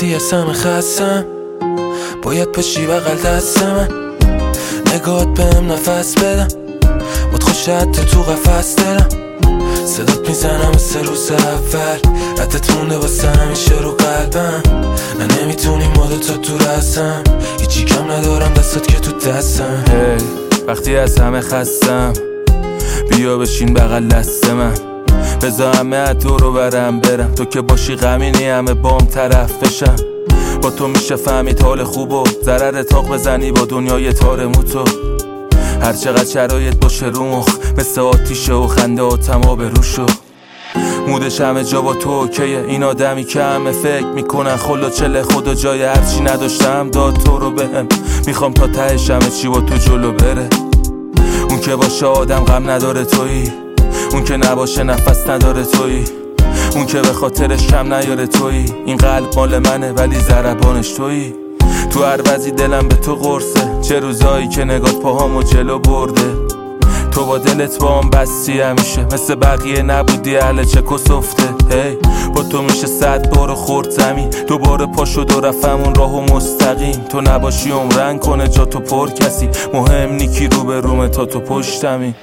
وقتی از همه خستم باید پشی بغل دست من، نگاهت بهم نفس بدم، باد خوشت تو قفس دلم، صدات میزنم مثل روز اول، ردت مونده واسه همیشه رو قلبم، نه نمیتونی مدتا تو رسم، هیچی کم ندارم دستات که تو دستم. وقتی از همه خستم بیا بشین بغل دست من، بذار همه تو رو برم تو که باشی غمینی همه بام طرف بشم، با تو میشه فهمید حال خوب و ضرر تاق بزنی با دنیای تار موتو، هر چقدر شرایط باشه رو مخ مثل آتیشه و خنده و تمام روشو، مودش همه جا با تو اوکیه، این آدمی که همه فکر میکنن خلا چله خدا جای هرچی نداشتم داد تو رو بهم، میخوام تا تهش همه چی با تو جلو بره، اون که باشه آدم غم نداره تویی، اون که نباشه نفس نداره تویی، اون که به خاطرش کم نیاره تویی، این قلب مال منه ولی ضربانش تویی، تو هر وضعی دلم به تو قرصه، چه روزایی که نگات پاهامو جلو برده، تو با دلت با هم بستی همیشه، مثل بقیه نبودی اهل چه کسفته، با تو میشه 100 بار خورد زمین، دوباره پا شد و رفتمون راهو مستقیم، تو نباشی عمرن کنه جا تو پر کسی، مهم نیکی رو به رومه تا تو پشتمی.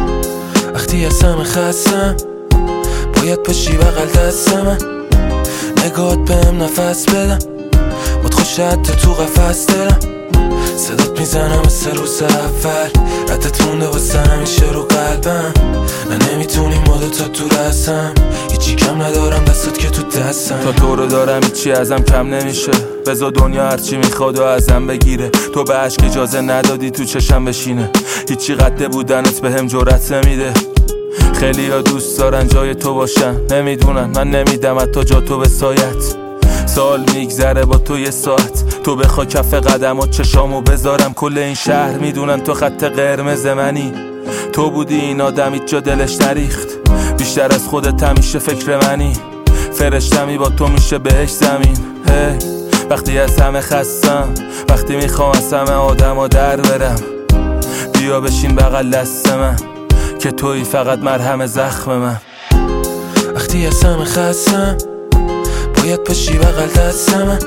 وقتی از همه خستم باید پشی بغل دست من، نگاهت بهم نفس بدم، باد خوشت تو قفس دلم، صدات میزنم مثل روز اول، ردت مونده واسه همیشه رو قلبم، نه نمیتونی مدتا تو رسم، هیچی کم ندارم دستات که تو دستم، تا تو رو دارم هیچی ازم کم نمیشه، بذار دنیا هرچی میخواد و ازم بگیره، تو به عشق اجازه ندادی تو چشم بشینه، هیچی قد بودنت بهم جرأت نمیده، خیلی ها دوست دارن جای تو باشن، نمیدونن من نمیدم حتی جا تو به سایت، سال میگذره با تو یه ساعت، تو بخوا کف قدمات چشامو بذارم، کل این شهر میدونن تو خط قرمز منی، تو بودی این آدم هیچ جا دلش نریخت، بیشتر از خودت همیشه فکر منی، فرشتمی با تو میشه بهش زمین. وقتی از همه خستم، وقتی میخوام از همه آدم در برم، بیا بشین بغل دست من که تویی فقط مرهم زخم من. وقتی از همه خستم باید پشی بغل دست من،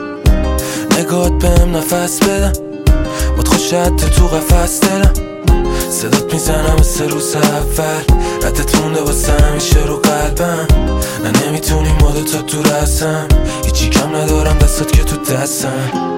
نگاهت بهم نفس بدم، باد خوشت تو قفس دلم، صدات میزنم مثل روز اول، ردت مونده واسه همیشه رو قلبم، نه نمیتونی مدتا تو رسم، هیچی کم ندارم دستات که تو دستم.